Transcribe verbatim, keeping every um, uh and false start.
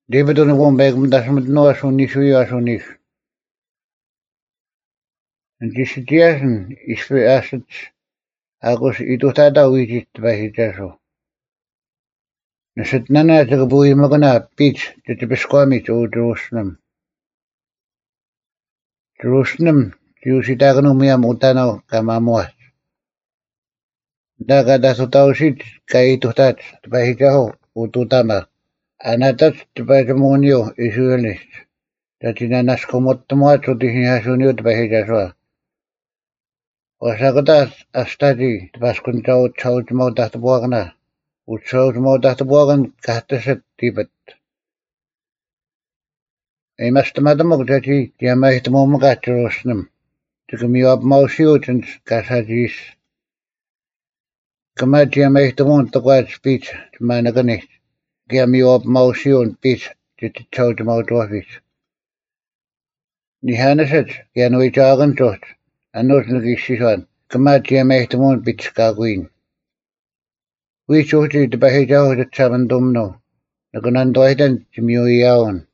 David on the one bag, that's what no as on issue as on is. And this situation is for assets. Agus ito tada wiji by his jaso. Nasit nana to go magana beach to the Bisquamit or Jerusalem. Jerusalem, Jusi Daganumia Mutano Kamamuat. Daga dasutausit kay ito tat by his jaho ututama. Anatat by the monio is realist. That in a nascomot tomato to his unit by his jaso. Wasagatas a study the Baskunto chose mode at the Wagner, who chose mode at the Wagon Cataset Tibet. A master Madam Ogdati, the Amate Momagatosnum, to give me up Mausiutans, Casadis. Comatia made the one to wide speech to Managanist. Give me up Mausiun pitch to the chose mode office. Nihana said, Yanwich Argan George. And not Nagishon, Kamatia made the one bitch Gagwin. We showed the behavior of the Chavan Domino, the Gunandoidan to Muyawan.